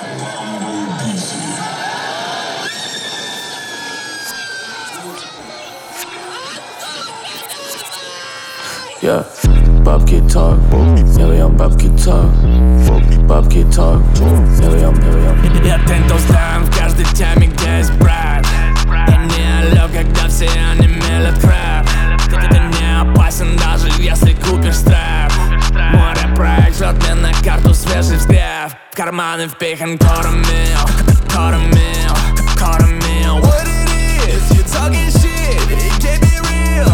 Yeah, бабки talk, миллион бабки talk, бабки talk, миллион. Я тентал сдам в каждой теме, где есть брат. Я не лёг, когда все онемели прав. Ты не опасен, даже если купишь штраф. Море проект жжёт мне на карту свежий взгляд. В карманы впихан коромил. What it is, you talking shit, it can't be real.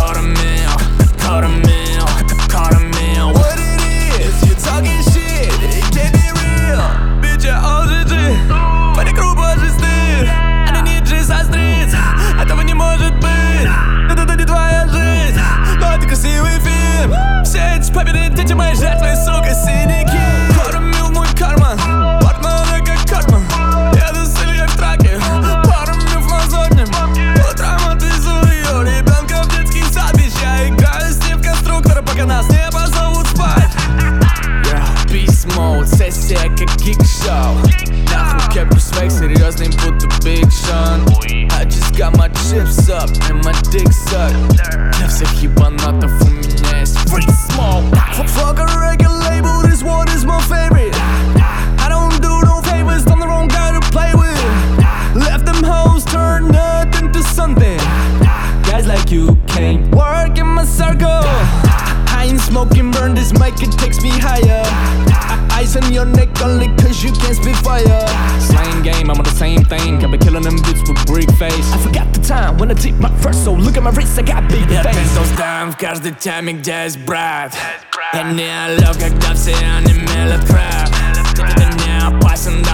Коромил. What it is, you talking shit, it can't be real. Bitch, я OGG, парень грубо жестит. Они не G со стрит, этого не может быть. Это не твоя жизнь, но это красивый фильм. Все эти победы, дети мои жертвы, сука, синяки. Коромил мой карман, портмоне как Картман. Еду с Ильей в траке, коромил в мазотнем. Утром отвезу ее ребенка в детский сад. Bitch, я играю с ним в конструктора, пока нас не позовут спать. Beast mode, сессия как гик-шоу. Нахуй кепку свек, серьезный будто Big Sean. I just got my chips up and my dick sucked. Для всех ебанатов у меня есть free smoke. Fuck a record label, this one is my favorite. I don't do no favors, I'm the wrong guy to play with. Left them hoes turn nothing to something. Guys like you can't work in my circle. I ain't smoking, burn this mic, it takes me higher. Ice on your neck only cause you can't spit fire. Same game, I'm on the same thing. I've been killing them bitches with brick face. I forgot the time when I did my first, so look at my wrist, I got big face. Я тентал сдам в каждой теме, где есть брат. Я не лёг, когда все онемели прав. Ты не опасен,